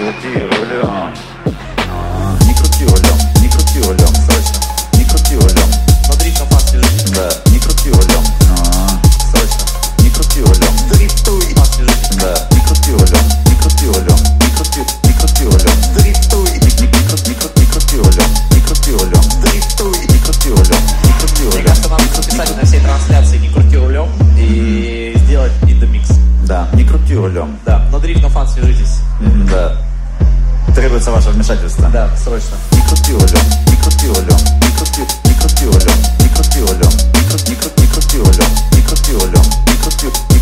крути рулем. Не крути рулем, не крути рулем, срочно. Не крути рулем. Смотри, на фас лежит. Да, не крути рулем. Срочно. Не крути рулем. Дрифтуй. Фас лежит. Да, не крути рулем, не крути рулем, не крути рулем. Дрифтуй. Не крути рулем, не крути рулем. Дрифтуй. Не крути рулем, не крути Мне рулем. кажется, надо записать на всей трансляции «Не крути рулем» и сделать индомикс. Да, не крути рулем. Да, на дрифт на фан свяжитесь. Да. Требуется ваше вмешательство. Да, срочно. Не крути рулем, не крути рулем, не крути рулем, не крути рулем, не крути рулем, не крути рулем, не крути рулем, не крути